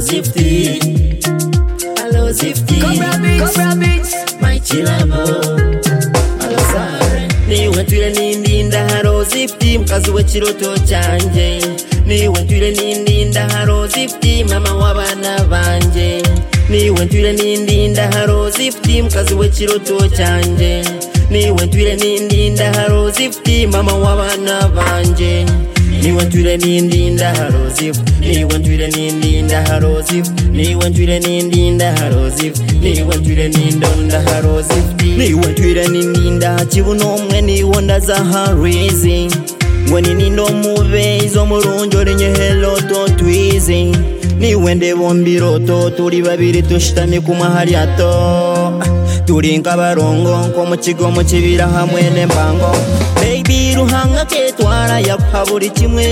Zifty, hello Zifty, Cobra Beats, my chillabo, hello Sare. Niwe twire nindinda haro Zifty, mkazi w'ekiroto cyanje. Niwe twire nindinda haro Zifty, mama w'abana banje. Niwe twire nindinda haro Zifty, mkazi w'ekiroto cyanje. Niwe twire nindinda haro Zifty, mama w'abana banje. Niwe twire nindinda haro Zifty, niwe twire nindinda haro Zifty, niwe twire nindinda haro Zifty, niwe twire nindonda haro Zifty, niwe twire nindinda kibuno mwe niwo ndaza harizi. Ngweni nindo mube izo murunjo rinye hello to twizi. Niwe ndebo mbiroto turi babiri tushitame kumahari ato. Turi nkabarongo nko mu kigo mu kibira hamwe n'embango. Baby ruhanga ketwara yapfa buri kimwe.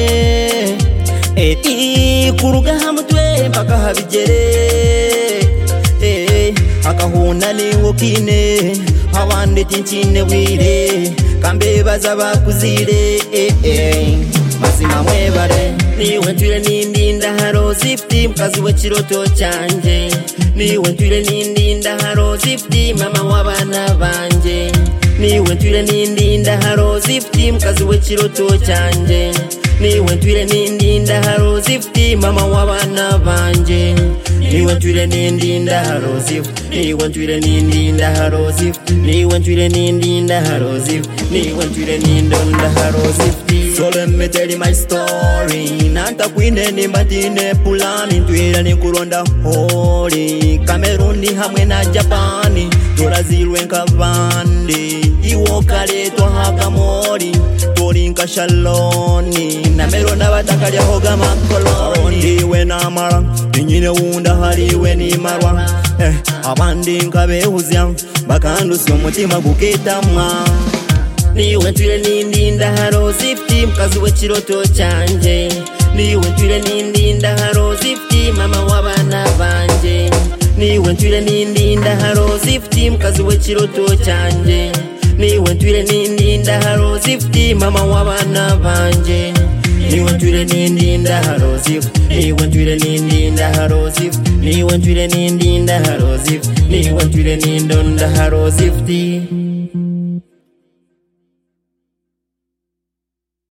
Kuruga hamutwe mpaka habigere. Akahuna ni wokine abandi tinchine wire kambe baza bakuzire. Mazima mwebare niwe twire nindinda haro Zifty, mkazi w'ekiroto cyanje. Niwe twire nindinda haro Zifty, mama w'abana banje. Niwe twire nindinda haro Zifty, mkazi w'ekiroto cyanje. Niwe twire nindinda haro Zifty, mama w'abana banje. Niwe twire nindinda haro Zifty, niwe twire nindinda haro Zifty, niwe twire nindinda haro Zifty, niwe twire nindonda haro Zifty. So let me tell you my story. Nanta kwine ni matine pulani twira ni kuronda holi. Cameroon hamwe na Japani turazirwe nk'abandi. Iwo kale twahaga mori tori nkashaloni namero n'abatakali hoga makoloni. Ndiwe namara nyine wunda hariwe ni marwa. Abandi nkabehuzya bakandusya umutima guketamwa. Niwe twire nindinda haro Zifty, mkazi w'ekiroto cyanje. Niwe twire nindinda haro Zifty, mama w'abana banje. Niwe twire nindinda haro Zifty, mkazi w'ekiroto cyanje. Niwe twire nindinda haro Zifty, mama w'abana banje. Niwe twire nindinda haro Zifty, niwe twire nindinda haro Zifty, niwe twire nindinda haro Zifty, niwe twire nindonda haro Zifty.